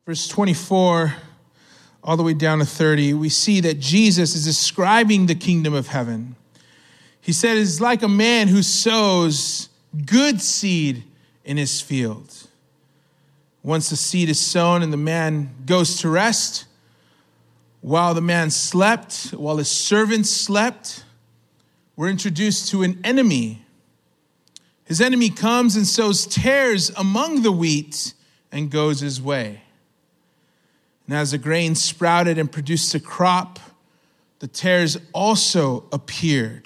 Verse 24, all the way down to 30, we see that Jesus is describing the kingdom of heaven. He said, it's like a man who sows good seed in his field. Once the seed is sown and the man goes to rest, while the man slept, while his servants slept, we're introduced to an enemy. His enemy comes and sows tares among the wheat and goes his way. And as the grain sprouted and produced a crop, the tares also appeared.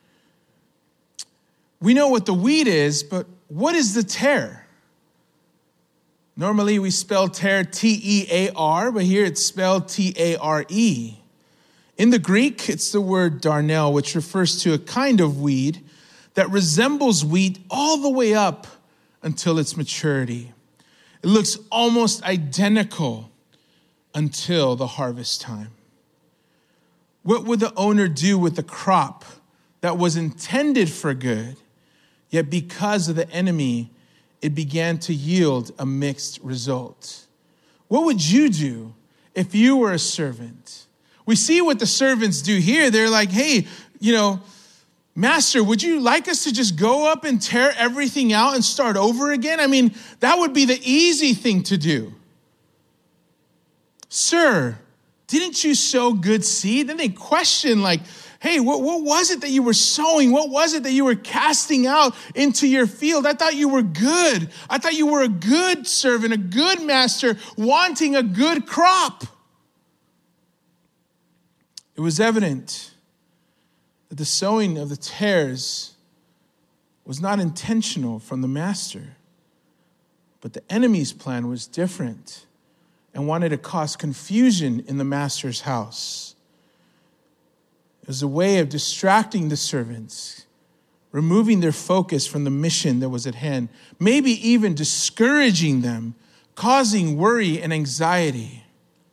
We know what the wheat is, but what is the tare? Normally we spell tare T-E-A-R, but here it's spelled T-A-R-E. In the Greek, it's the word darnel, which refers to a kind of weed that resembles wheat all the way up until its maturity. It looks almost identical until the harvest time. What would the owner do with the crop that was intended for good, yet because of the enemy, it began to yield a mixed result? What would you do if you were a servant? We see what the servants do here. They're like, hey, Master, would you like us to just go up and tear everything out and start over again? I mean, that would be the easy thing to do. Sir, didn't you sow good seed? Then they question like, hey, what was it that you were sowing? What was it that you were casting out into your field? I thought you were good. I thought you were a good servant, a good master, wanting a good crop. It was evident that the sowing of the tares was not intentional from the master, but the enemy's plan was different and wanted to cause confusion in the master's house. It was a way of distracting the servants, removing their focus from the mission that was at hand, maybe even discouraging them, causing worry and anxiety.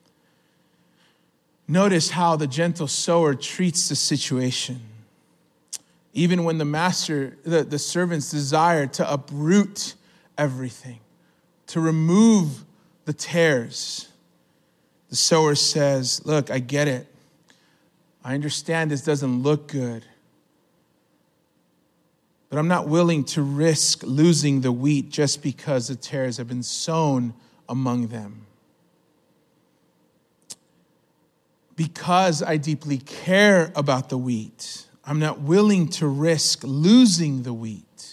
Notice how the gentle sower treats the situation. Even when the servants desire to uproot everything, to remove the tares, the sower says, look, I get it. I understand this doesn't look good, but I'm not willing to risk losing the wheat just because the tares have been sown among them. Because I deeply care about the wheat, I'm not willing to risk losing the wheat.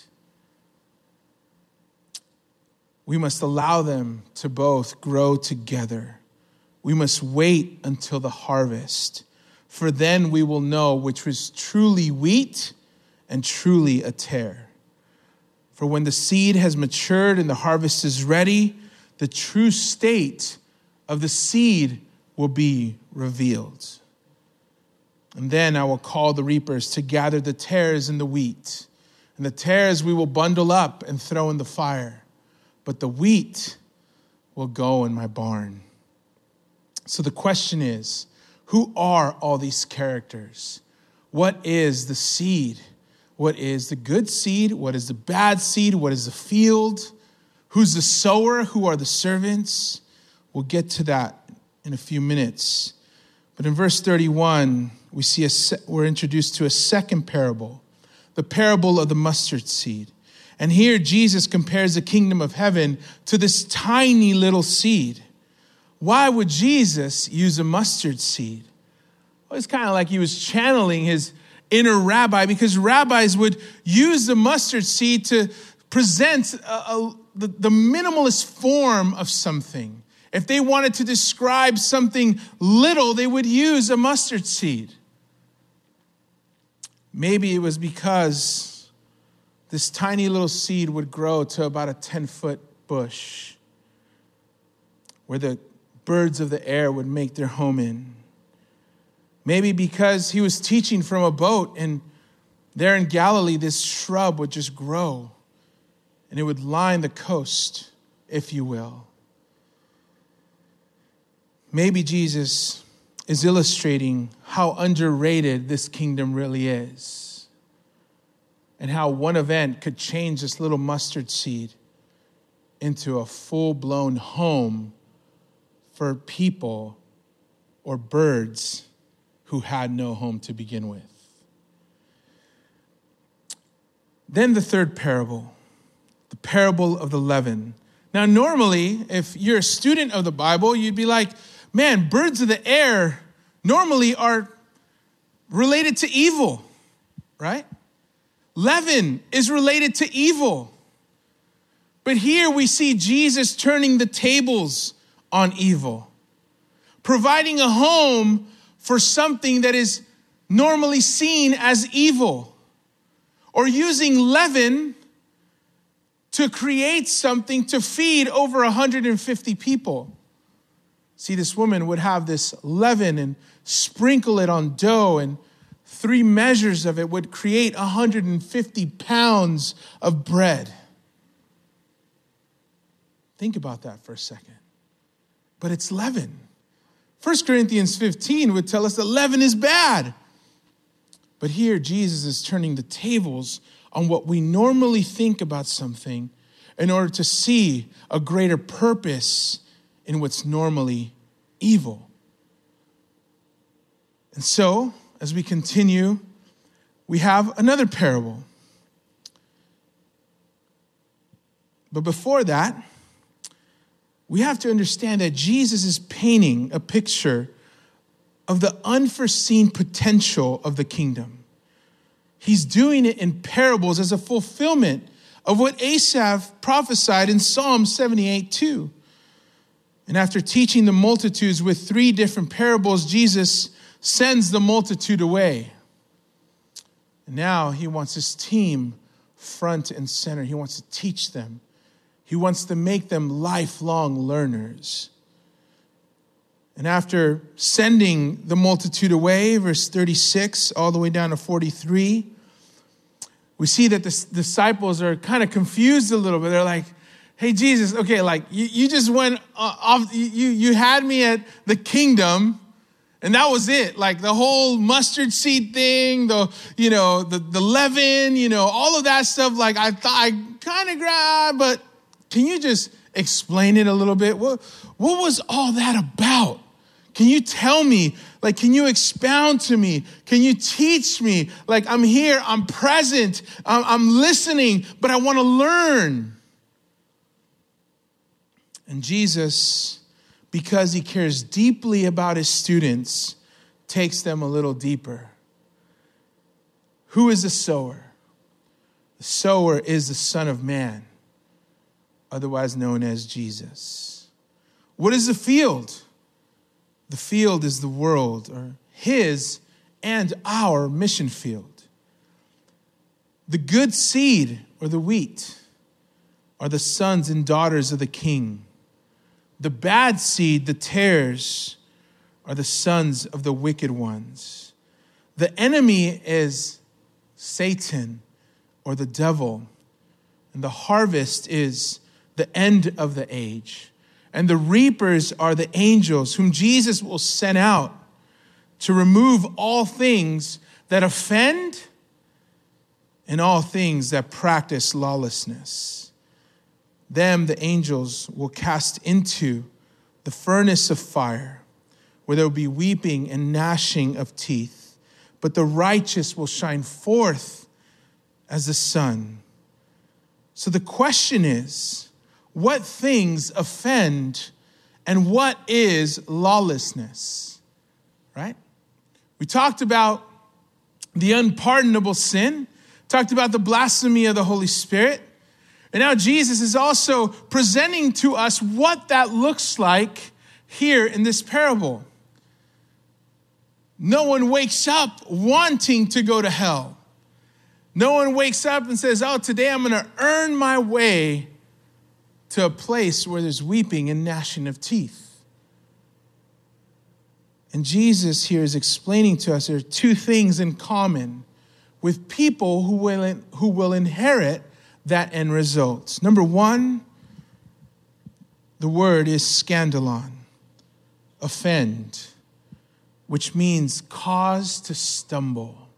We must allow them to both grow together. We must wait until the harvest, for then we will know which was truly wheat and truly a tare. For when the seed has matured and the harvest is ready, the true state of the seed will be revealed. And then I will call the reapers to gather the tares and the wheat. And the tares we will bundle up and throw in the fire, but the wheat will go in my barn. So the question is, who are all these characters? What is the seed? What is the good seed? What is the bad seed? What is the field? Who's the sower? Who are the servants? We'll get to that in a few minutes. But in verse 31, we're introduced to a second parable, the parable of the mustard seed. And here Jesus compares the kingdom of heaven to this tiny little seed. Why would Jesus use a mustard seed? Well, it's kind of like he was channeling his inner rabbi, because rabbis would use the mustard seed to present the minimalist form of something. If they wanted to describe something little, they would use a mustard seed. Maybe it was because this tiny little seed would grow to about a 10-foot bush where the birds of the air would make their home in. Maybe because he was teaching from a boat, and there in Galilee, this shrub would just grow and it would line the coast, if you will. Maybe Jesus is illustrating how underrated this kingdom really is, and how one event could change this little mustard seed into a full-blown home for people or birds who had no home to begin with. Then the third parable, the parable of the leaven. Now, normally, if you're a student of the Bible, you'd be like, man, birds of the air normally are related to evil, right? Leaven is related to evil. But here we see Jesus turning the tables on evil, providing a home for something that is normally seen as evil, or using leaven to create something to feed over 150 people. See, this woman would have this leaven and sprinkle it on dough, and 3 measures of it would create 150 pounds of bread. Think about that for a second. But it's leaven. 1 Corinthians 15 would tell us that leaven is bad. But here, Jesus is turning the tables on what we normally think about something in order to see a greater purpose in what's normally evil. And so, as we continue, we have another parable. But before that, we have to understand that Jesus is painting a picture of the unforeseen potential of the kingdom. He's doing it in parables as a fulfillment of what Asaph prophesied in Psalm 78:2. And after teaching the multitudes with 3 different parables, Jesus sends the multitude away. And now he wants his team front and center. He wants to teach them. He wants to make them lifelong learners. And after sending the multitude away, verse 36 all the way down to 43, we see that the disciples are kind of confused a little bit. They're like, hey, Jesus, okay, like you just went off, you had me at the kingdom, and that was it. Like the whole mustard seed thing, the leaven, all of that stuff. Like I thought I kind of grabbed, but can you just explain it a little bit? What was all that about? Can you tell me? Like, can you expound to me? Can you teach me? Like, I'm here, I'm present, I'm listening, but I want to learn. And Jesus, because he cares deeply about his students, takes them a little deeper. Who is the sower? The sower is the Son of Man, otherwise known as Jesus. What is the field? The field is the world, or his and our mission field. The good seed, or the wheat, are the sons and daughters of the King. The bad seed, the tares, are the sons of the wicked ones. The enemy is Satan, or the devil, and the harvest is the end of the age. And the reapers are the angels whom Jesus will send out to remove all things that offend and all things that practice lawlessness. Them the angels will cast into the furnace of fire, where there will be weeping and gnashing of teeth. But the righteous will shine forth as the sun. So the question is, what things offend and what is lawlessness, right? We talked about the unpardonable sin, talked about the blasphemy of the Holy Spirit, and now Jesus is also presenting to us what that looks like here in this parable. No one wakes up wanting to go to hell. No one wakes up and says, oh, today I'm going to earn my way to a place where there's weeping and gnashing of teeth. And Jesus here is explaining to us there are 2 things in common with people who will inherit that end result. Number 1, the word is scandalon, offend, which means cause to stumble.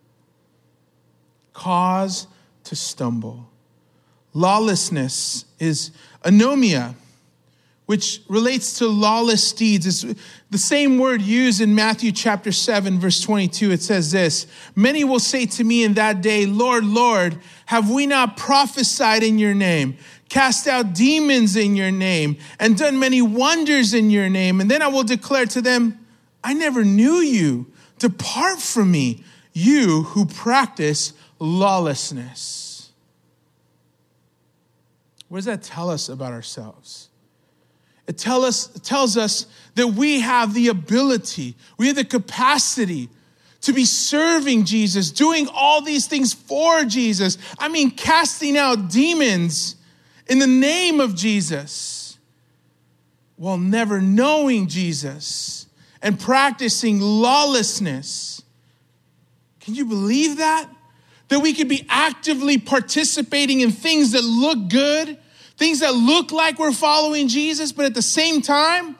Cause to stumble. Lawlessness is anomia, which relates to lawless deeds. It's the same word used in Matthew chapter 7, verse 22. It says this, "Many will say to me in that day, 'Lord, Lord, have we not prophesied in your name, cast out demons in your name, and done many wonders in your name?' And then I will declare to them, 'I never knew you. Depart from me, you who practice lawlessness.'" What does that tell us about ourselves? It tells us that we have the ability, we have the capacity to be serving Jesus, doing all these things for Jesus. I mean, casting out demons in the name of Jesus, while never knowing Jesus and practicing lawlessness. Can you believe that? That we could be actively participating in things that look good, things that look like we're following Jesus, but at the same time,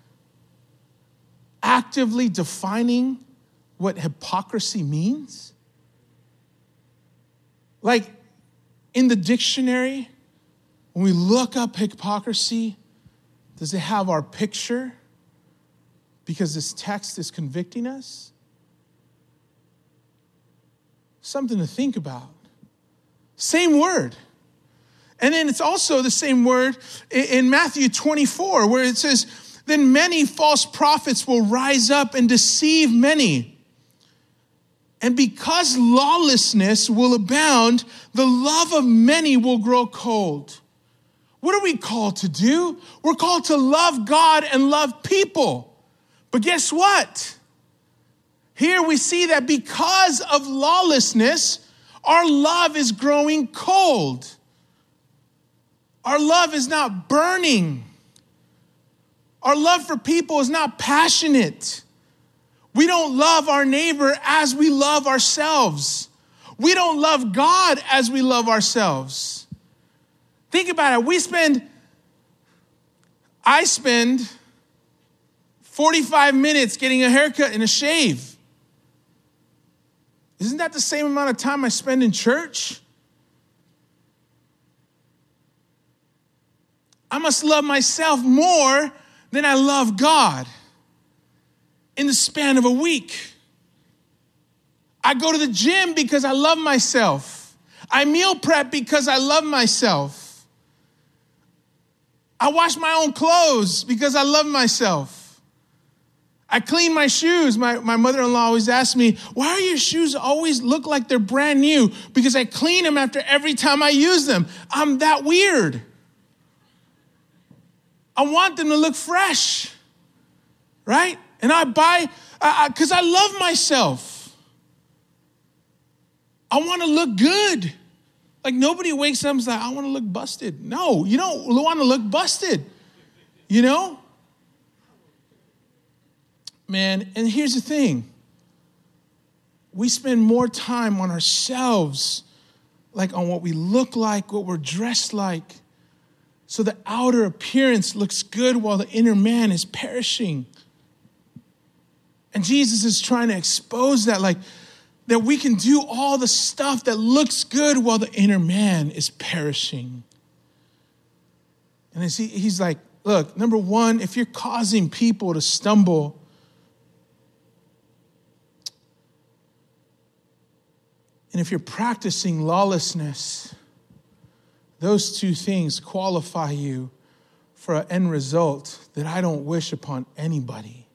actively defining what hypocrisy means? Like in the dictionary, when we look up hypocrisy, does it have our picture? Because this text is convicting us? Something to think about. Same word. And then it's also the same word in Matthew 24, where it says, "Then many false prophets will rise up and deceive many. And because lawlessness will abound, the love of many will grow cold." What are we called to do? We're called to love God and love people. But guess what? Here we see that because of lawlessness, our love is growing cold. Our love is not burning. Our love for people is not passionate. We don't love our neighbor as we love ourselves. We don't love God as we love ourselves. Think about it. I spend 45 minutes getting a haircut and a shave. Isn't that the same amount of time I spend in church? I must love myself more than I love God in the span of a week. I go to the gym because I love myself. I meal prep because I love myself. I wash my own clothes because I love myself. I clean my shoes. My mother-in-law always asks me, "Why are your shoes always look like they're brand new?" Because I clean them after every time I use them. I'm that weird. I want them to look fresh, right? And I buy, because I love myself. I want to look good. Like nobody wakes up and is like, "I want to look busted." No, you don't want to look busted, you know? Man, and here's the thing. We spend more time on ourselves, like on what we look like, what we're dressed like. So the outer appearance looks good while the inner man is perishing. And Jesus is trying to expose that, like that we can do all the stuff that looks good while the inner man is perishing. And he's like, look, number one, if you're causing people to stumble, and if you're practicing lawlessness, those two things qualify you for an end result that I don't wish upon anybody.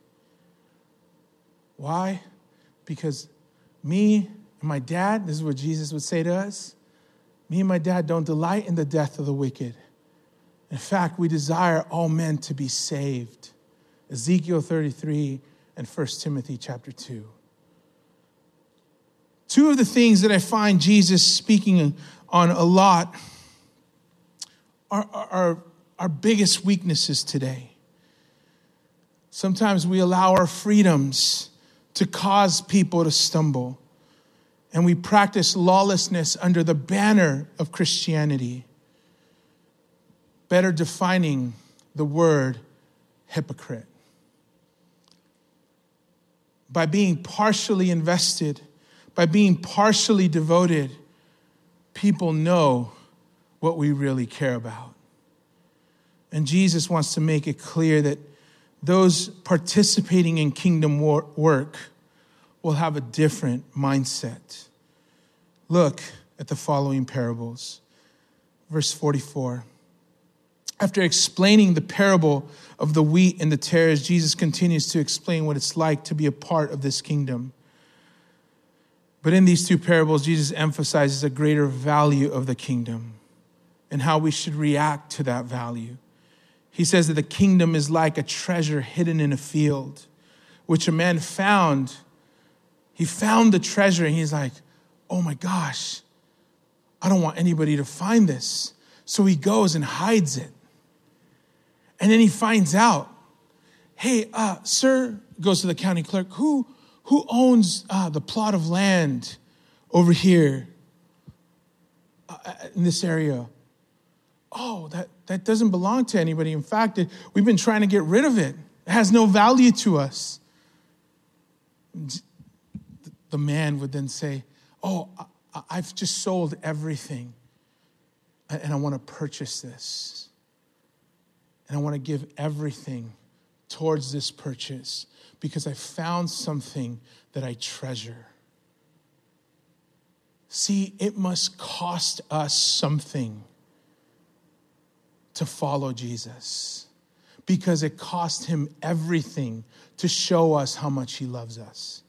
Why? Because me and my dad, this is what Jesus would say to us, me and my dad don't delight in the death of the wicked. In fact, we desire all men to be saved. Ezekiel 33 and 1 Timothy chapter 2. Two of the things that I find Jesus speaking on a lot are our biggest weaknesses today. Sometimes we allow our freedoms to cause people to stumble, and we practice lawlessness under the banner of Christianity. Better defining the word hypocrite. By being partially invested, by being partially devoted, people know what we really care about. And Jesus wants to make it clear that those participating in kingdom work will have a different mindset. Look at the following parables. Verse 44. After explaining the parable of the wheat and the tares, Jesus continues to explain what it's like to be a part of this kingdom. But in these two parables, Jesus emphasizes a greater value of the kingdom and how we should react to that value. He says that the kingdom is like a treasure hidden in a field, which a man found. He found the treasure and he's like, oh my gosh, I don't want anybody to find this. So he goes and hides it. And then he finds out, hey, sir, goes to the county clerk, who owns the plot of land over here in this area? Oh, that doesn't belong to anybody. In fact, we've been trying to get rid of it. It has no value to us. The man would then say, oh, I've just sold everything and I want to purchase this. And I want to give everything towards this purchase because I found something that I treasure. See, it must cost us something to follow Jesus because it cost him everything to show us how much he loves us.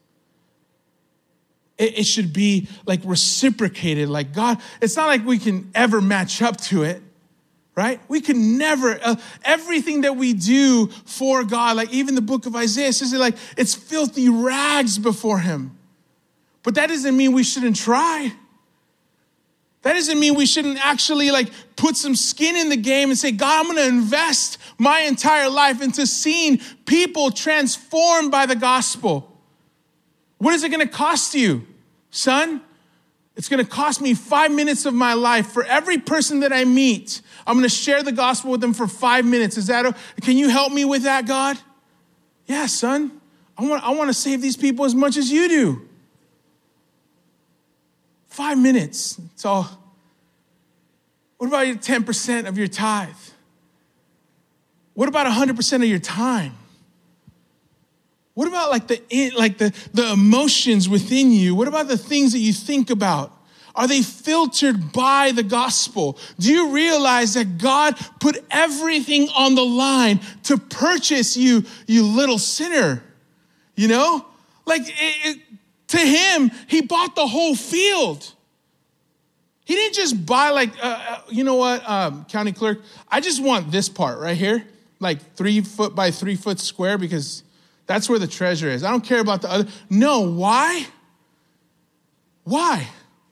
It should be like reciprocated, like God. It's not like we can ever match up to it. Right? We can never, everything that we do for God, like even the book of Isaiah says it like, it's filthy rags before him. But that doesn't mean we shouldn't try. That doesn't mean we shouldn't actually like put some skin in the game and say, God, I'm going to invest my entire life into seeing people transformed by the gospel. What is it going to cost you, son? It's going to cost me 5 minutes of my life. For every person that I meet, I'm going to share the gospel with them for 5 minutes. Can you help me with that, God? Yeah, son. I want to save these people as much as you do. 5 minutes. It's all. What about your 10% of your tithe? What about 100% of your time? What about like the emotions within you? What about the things that you think about? Are they filtered by the gospel? Do you realize that God put everything on the line to purchase you, you little sinner? You know? Like to him, he bought the whole field. He didn't just buy like, you know what, county clerk, I just want this part right here, like 3 foot by 3 foot square because that's where the treasure is. I don't care about the other. No, why? Why?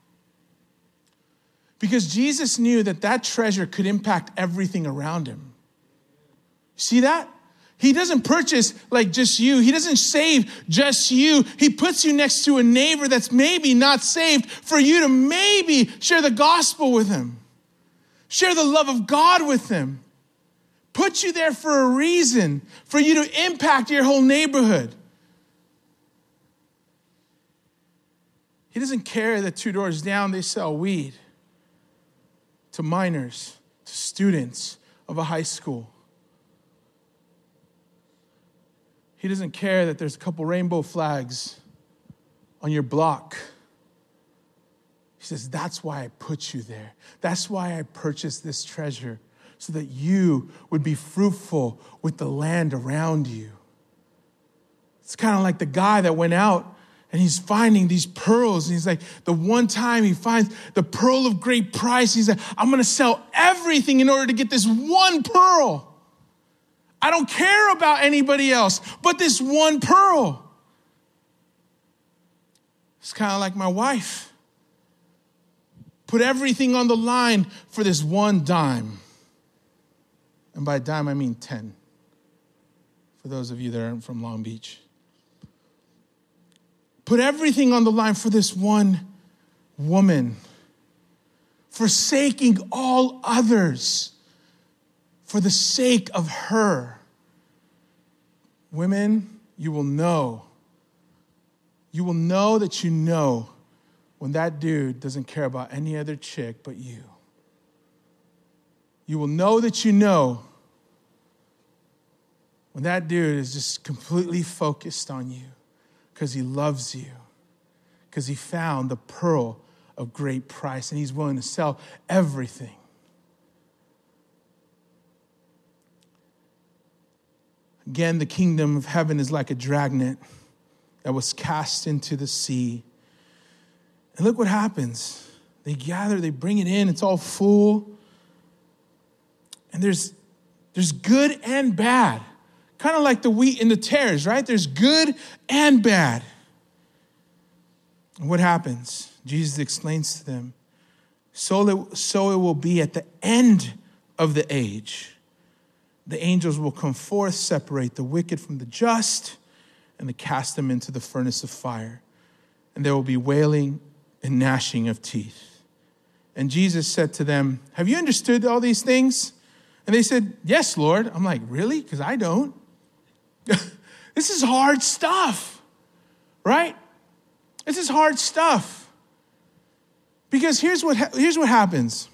Because Jesus knew that treasure could impact everything around him. See that? He doesn't purchase like just you. He doesn't save just you. He puts you next to a neighbor that's maybe not saved for you to maybe share the gospel with him. Share the love of God with him. Put you there for a reason, for you to impact your whole neighborhood. He doesn't care that 2 doors down they sell weed to minors, to students of a high school. He doesn't care that there's a couple rainbow flags on your block. He says, that's why I put you there. That's why I purchased this treasure, so that you would be fruitful with the land around you. It's kind of like the guy that went out and he's finding these pearls. And he's like, the one time he finds the pearl of great price, he's like, I'm going to sell everything in order to get this one pearl. I don't care about anybody else but this one pearl. It's kind of like my wife. Put everything on the line for this one dime. And by dime, I mean 10. For those of you that aren't from Long Beach. Put everything on the line for this one woman. Forsaking all others for the sake of her. Women, you will know. You will know that you know when that dude doesn't care about any other chick but you. You will know that you know When that dude is just completely focused on you because he loves you, because he found the pearl of great price and he's willing to sell everything. Again, the kingdom of heaven is like a dragnet that was cast into the sea. And look what happens. They gather, they bring it in, it's all full. And there's good and bad. Kind of like the wheat and the tares, right? There's good and bad. And what happens? Jesus explains to them, so it will be at the end of the age. The angels will come forth, separate the wicked from the just, and they cast them into the furnace of fire. And there will be wailing and gnashing of teeth. And Jesus said to them, have you understood all these things? And they said, yes, Lord. I'm like, really? Because I don't. This is hard stuff, right? This is hard stuff. Because here's what happens.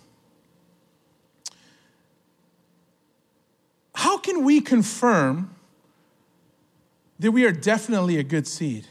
How can we confirm that we are definitely a good seed?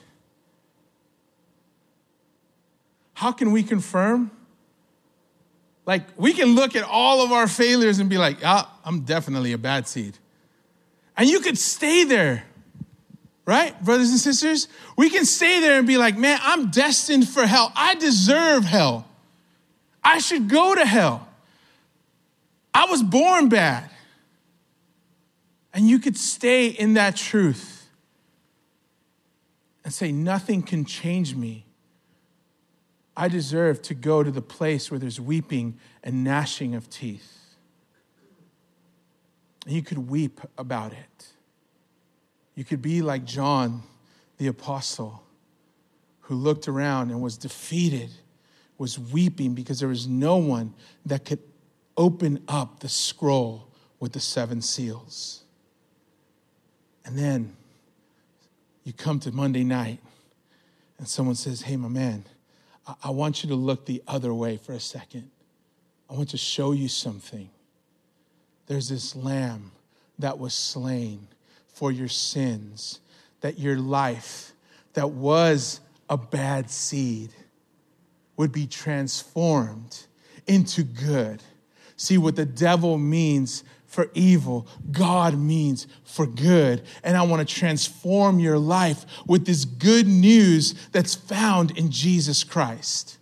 How can we confirm? Like, we can look at all of our failures and be like, I'm definitely a bad seed. And you could stay there, right, brothers and sisters? We can stay there and be like, man, I'm destined for hell. I deserve hell. I should go to hell. I was born bad. And you could stay in that truth and say, nothing can change me. I deserve to go to the place where there's weeping and gnashing of teeth. And you could weep about it. You could be like John, the apostle, who looked around and was defeated, was weeping because there was no one that could open up the scroll with the 7 seals. And then you come to Monday night and someone says, hey, my man, I want you to look the other way for a second. I want to show you something. There's this lamb that was slain for your sins, that your life that was a bad seed would be transformed into good. See, what the devil means for evil, God means for good. And I want to transform your life with this good news that's found in Jesus Christ.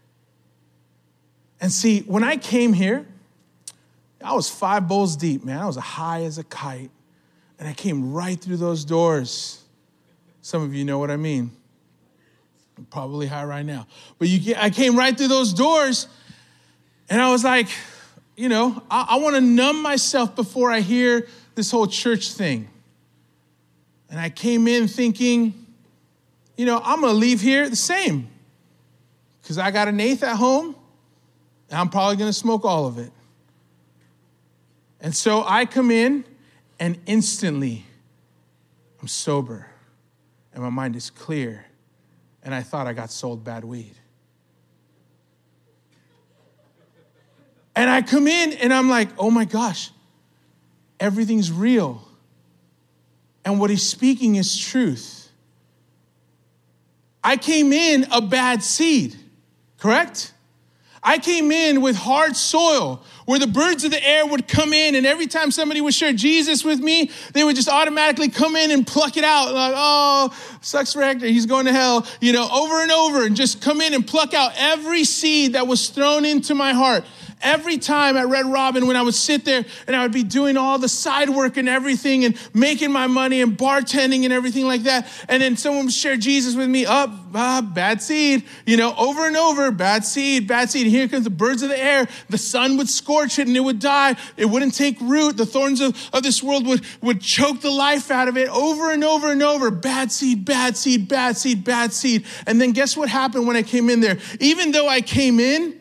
And see, when I came here, I was 5 bowls deep, man. I was high as a kite. And I came right through those doors. Some of you know what I mean. I'm probably high right now. But I came right through those doors, and I was like, I want to numb myself before I hear this whole church thing. And I came in thinking, I'm going to leave here the same. Because I got an 1/8 at home, and I'm probably going to smoke all of it. And so I come in, and instantly I'm sober, and my mind is clear, and I thought I got sold bad weed. And I come in and I'm like, oh my gosh, everything's real. And what he's speaking is truth. I came in a bad seed, correct? I came in with hard soil where the birds of the air would come in, and every time somebody would share Jesus with me, they would just automatically come in and pluck it out. Like, oh, sucks for Hector, he's going to hell, over and over, and just come in and pluck out every seed that was thrown into my heart. Every time at Red Robin, when I would sit there and I would be doing all the side work and everything and making my money and bartending and everything like that, and then someone would share Jesus with me, bad seed, over and over, bad seed, bad seed. And here comes the birds of the air. The sun would scorch it and it would die. It wouldn't take root. The thorns of this world would choke the life out of it over and over and over. Bad seed, bad seed, bad seed, bad seed. And then guess what happened when I came in there? Even though I came in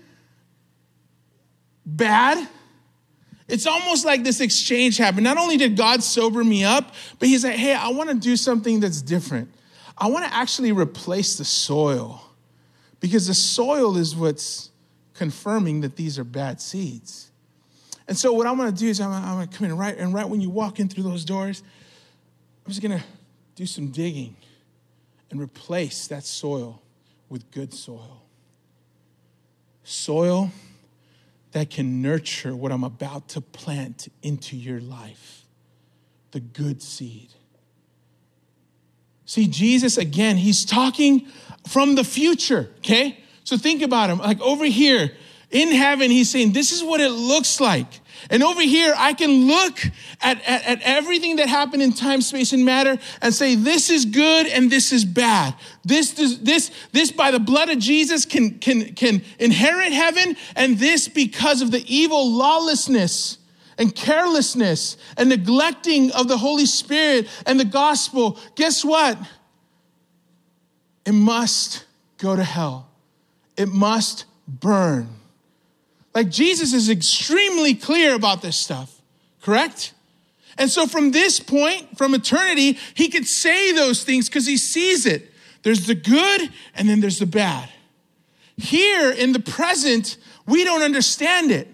bad, it's almost like this exchange happened. Not only did God sober me up, but he's like, hey, I want to do something that's different. I want to actually replace the soil, because the soil is what's confirming that these are bad seeds. And so what I'm going to do is I'm going to come in right when you walk in through those doors, I'm just going to do some digging and replace that soil with good soil. Soil that can nurture what I'm about to plant into your life. The good seed. See, Jesus, again, he's talking from the future, okay? So think about him. Like over here in heaven, he's saying, this is what it looks like. And over here, I can look at everything that happened in time, space, and matter and say, this is good and this is bad. This by the blood of Jesus can inherit heaven, and this because of the evil lawlessness and carelessness and neglecting of the Holy Spirit and the gospel. Guess what? It must go to hell. It must burn. Like Jesus is extremely clear about this stuff, correct? And so from this point, from eternity, he could say those things because he sees it. There's the good and then there's the bad. Here in the present, we don't understand it.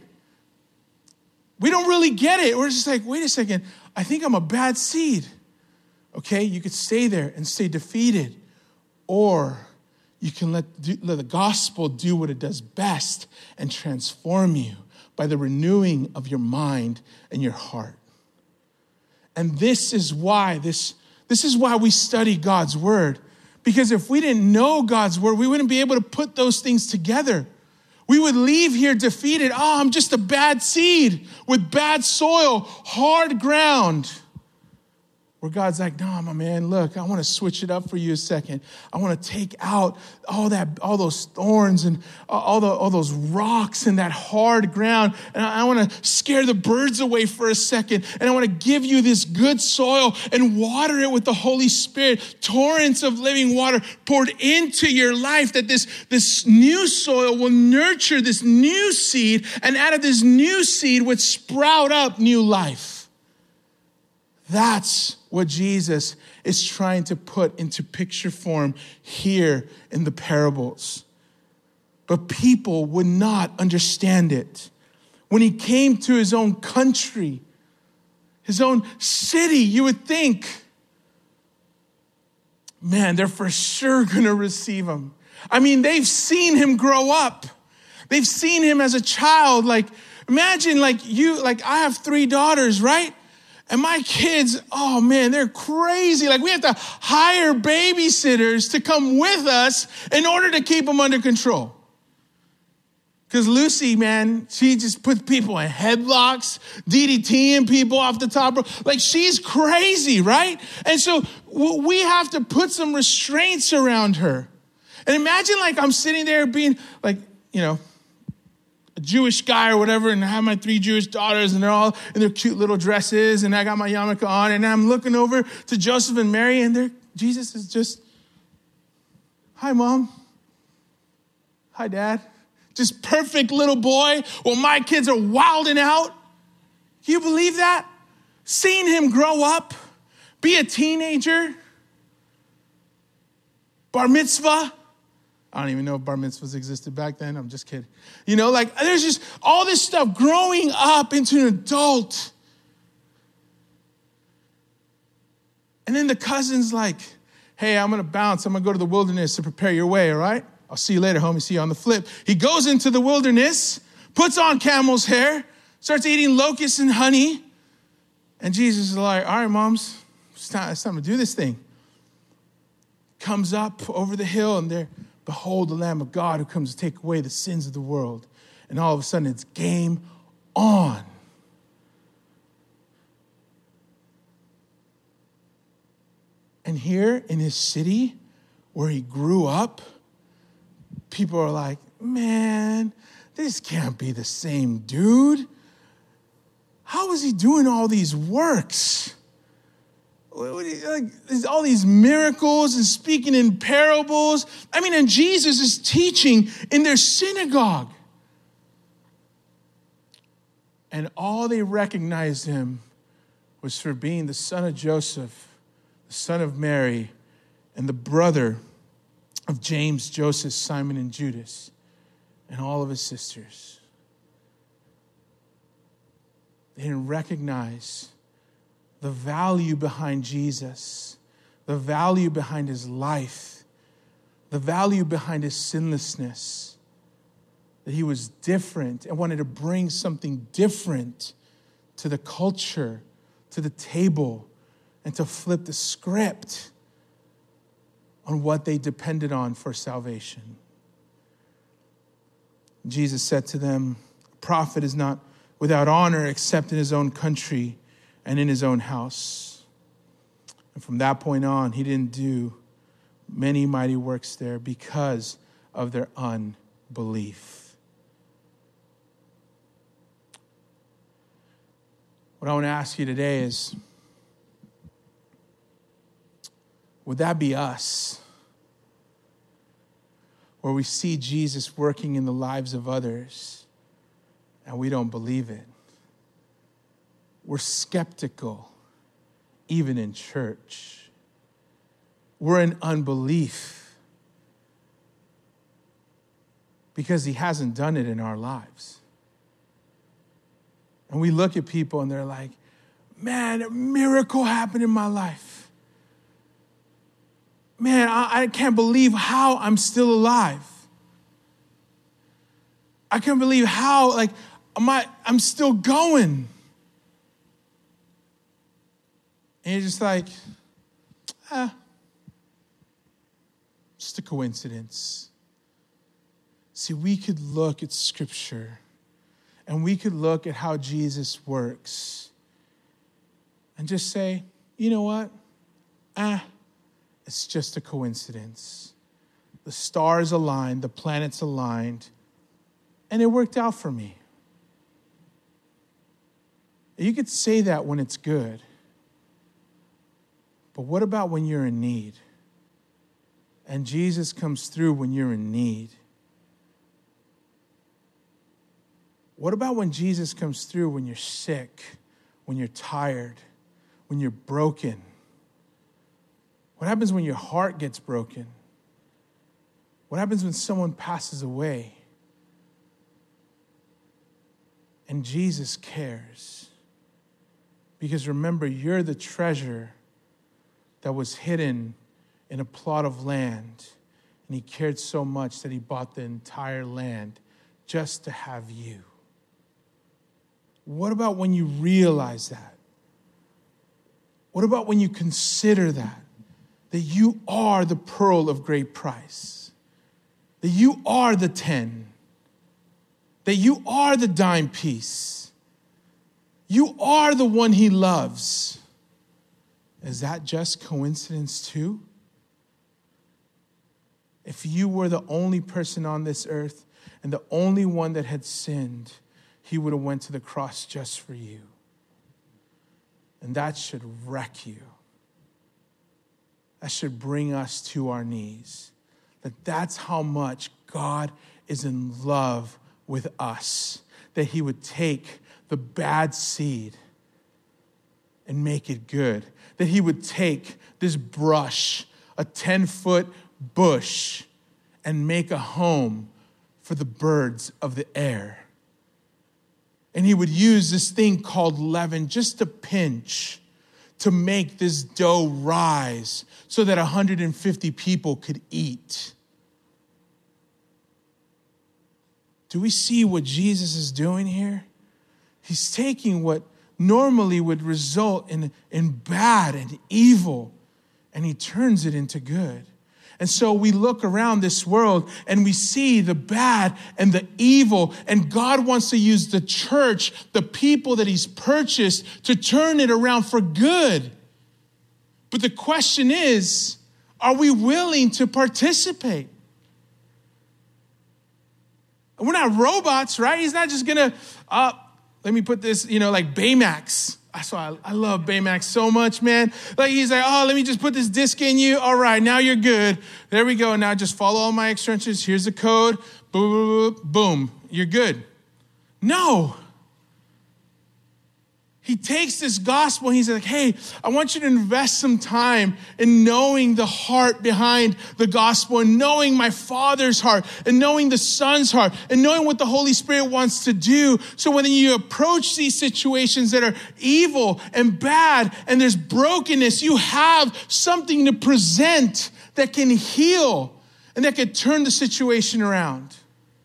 We don't really get it. We're just like, wait a second, I think I'm a bad seed. Okay, you could stay there and stay defeated. Or you can let the gospel do what it does best and transform you by the renewing of your mind and your heart. And this is why we study God's word. Because if we didn't know God's word, we wouldn't be able to put those things together. We would leave here defeated. Oh, I'm just a bad seed with bad soil, hard ground. Where God's like, no, my man, look, I want to switch it up for you a second. I want to take out all those thorns and all those rocks and that hard ground. And I want to scare the birds away for a second. And I want to give you this good soil and water it with the Holy Spirit. Torrents of living water poured into your life, that this new soil will nurture this new seed. And out of this new seed would sprout up new life. That's what Jesus is trying to put into picture form here in the parables. But people would not understand it. When he came to his own country, his own city, you would think, man, they're for sure going to receive him. I mean, they've seen him grow up. They've seen him as a child. Like, imagine I have 3 daughters, right? And my kids, oh man, they're crazy. Like we have to hire babysitters to come with us in order to keep them under control. Because Lucy, man, she just puts people in headlocks, DDTing people off the top. Like she's crazy, right? And so we have to put some restraints around her. And imagine like I'm sitting there being like, a Jewish guy or whatever, and I have my 3 Jewish daughters, and they're all in their cute little dresses, and I got my yarmulke on, and I'm looking over to Joseph and Mary, and Jesus is just, hi, Mom. Hi, Dad. Just perfect little boy. Well, my kids are wilding out. Can you believe that? Seeing him grow up, be a teenager, bar mitzvah. I don't even know if bar mitzvahs existed back then. I'm just kidding. There's just all this stuff growing up into an adult. And then the cousin's like, hey, I'm going to bounce. I'm going to go to the wilderness to prepare your way, all right? I'll see you later, homie. See you on the flip. He goes into the wilderness, puts on camel's hair, starts eating locusts and honey. And Jesus is like, all right, moms, it's time to do this thing. Comes up over the hill, and there, behold the Lamb of God who comes to take away the sins of the world. And all of a sudden it's game on. And here in his city where he grew up, people are like, man, this can't be the same dude. How is he doing all these works? All these miracles and speaking in parables. And Jesus is teaching in their synagogue. And all they recognized him was for being the son of Joseph, the son of Mary, and the brother of James, Joseph, Simon, and Judas, and all of his sisters. They didn't recognize the value behind Jesus, the value behind his life, the value behind his sinlessness, that he was different and wanted to bring something different to the culture, to the table, and to flip the script on what they depended on for salvation. Jesus said to them, "A prophet is not without honor except in his own country and in his own house." And from that point on, he didn't do many mighty works there because of their unbelief. What I want to ask you today is, would that be us? Where we see Jesus working in the lives of others and we don't believe it. We're skeptical, even in church. We're in unbelief because he hasn't done it in our lives. And we look at people and they're like, man, a miracle happened in my life. Man, I can't believe how I'm still alive. I can't believe how, I'm still going. And you're just like, just a coincidence. See, we could look at Scripture and we could look at how Jesus works and just say, you know what? It's just a coincidence. The stars aligned, the planets aligned, and it worked out for me. You could say that when it's good. But what about when you're in need? And Jesus comes through when you're in need. What about when Jesus comes through when you're sick, when you're tired, when you're broken? What happens when your heart gets broken? What happens when someone passes away? And Jesus cares. Because remember, you're the treasure that was hidden in a plot of land. And he cared so much that he bought the entire land just to have you. What about when you realize that? What about when you consider that you are the pearl of great price, that you are the 10, that you are the dime piece, you are the one he loves? Is that just coincidence too? If you were the only person on this earth and the only one that had sinned, he would have went to the cross just for you. And that should wreck you. That should bring us to our knees. That's how much God is in love with us. That he would take the bad seed and make it good. That he would take this brush, a 10-foot bush, and make a home for the birds of the air. And he would use this thing called leaven, just a pinch, to make this dough rise so that 150 people could eat. Do we see what Jesus is doing here? He's taking what normally would result in bad and evil, and he turns it into good. And so we look around this world and we see the bad and the evil, and God wants to use the church, the people that he's purchased, to turn it around for good. But the question is, are we willing to participate? We're not robots, right? He's not just gonna, let me put this, like Baymax. That's why I love Baymax so much, man. Like he's like, let me just put this disc in you. All right, now you're good. There we go. Now just follow all my instructions. Here's the code. Boom, boom, boom. You're good. No. He takes this gospel and he's like, hey, I want you to invest some time in knowing the heart behind the gospel and knowing my Father's heart and knowing the Son's heart and knowing what the Holy Spirit wants to do. So when you approach these situations that are evil and bad and there's brokenness, you have something to present that can heal and that can turn the situation around.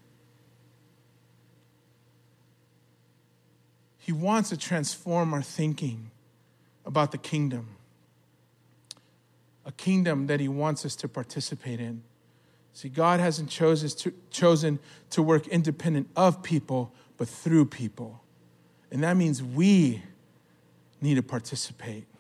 He wants to transform our thinking about the kingdom. A kingdom that he wants us to participate in. See, God hasn't chosen to work independent of people, but through people. And that means we need to participate.